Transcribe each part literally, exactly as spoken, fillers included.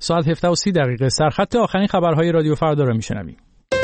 ساعت هفده و سی دقیقه سرخط آخرین خبرهای رادیو فردا را میشنویم.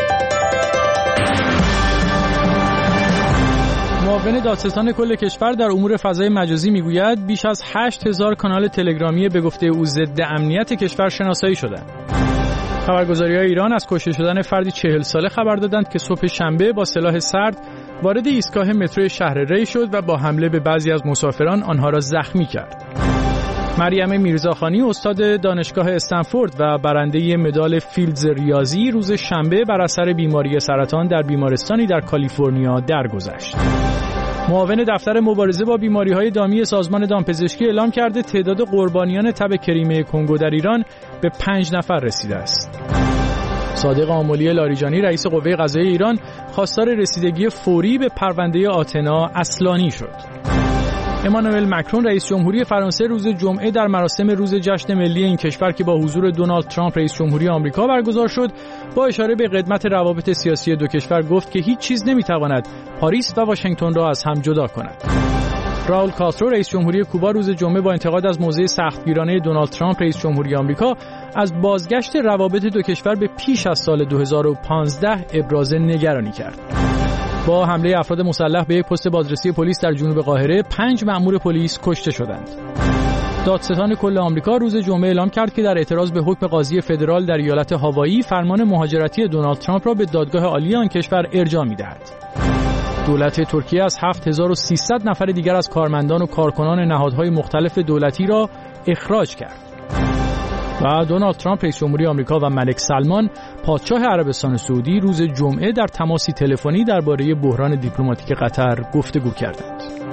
معاون دادستان کل کشور در امور فضای مجازی میگوید بیش از هشت هزار کانال تلگرامی به گفته او ضد امنیت کشور شناسایی شدند. خبرگزاری‌های ایران از کشته شدن فردی چهل ساله خبر دادند که صبح شنبه با سلاح سرد وارد ایستگاه مترو شهر ری شد و با حمله به بعضی از مسافران آنها را زخمی کرد. مریم میرزاخانی استاد دانشگاه استنفورد و برنده مدال فیلدز ریاضی روز شنبه بر اثر بیماری سرطان در بیمارستانی در کالیفرنیا درگذشت. معاون دفتر مبارزه با بیماری‌های دامی سازمان دامپزشکی اعلام کرده تعداد قربانیان تب کریمه کنگو در ایران به پنج نفر رسیده است. صادق آملی لاریجانی رئیس قوه قضاییه ایران خواستار رسیدگی فوری به پرونده آتنا اصلانی شد. امانوئل مکرون رئیس جمهوری فرانسه روز جمعه در مراسم روز جشن ملی این کشور که با حضور دونالد ترامپ رئیس جمهوری آمریکا برگزار شد با اشاره به قدمت روابط سیاسی دو کشور گفت که هیچ چیز نمیتواند پاریس و واشنگتن را از هم جدا کند. راول کاسترو رئیس جمهوری کوبا روز جمعه با انتقاد از موضع سختگیرانه دونالد ترامپ رئیس جمهوری آمریکا از بازگشت روابط دو کشور به پیش از سال دو هزار و پانزده ابراز نگرانی کرد. با حمله افراد مسلح به یک پست بازرسی پلیس در جنوب قاهره پنج مأمور پلیس کشته شدند. دادستان کل آمریکا روز جمعه اعلام کرد که در اعتراض به حکم قاضی فدرال در ایالت هاوایی فرمان مهاجرتی دونالد ترامپ را به دادگاه عالی آن کشور ارجاع می‌دهد. دولت ترکیه از هفت هزار و سیصد نفر دیگر از کارمندان و کارکنان نهادهای مختلف دولتی را اخراج کرد. و دونالد ترامپ رئیس جمهوری آمریکا و ملک سلمان پادشاه عربستان سعودی روز جمعه در تماسی تلفنی درباره بحران دیپلماتیک قطر گفتگو کردند.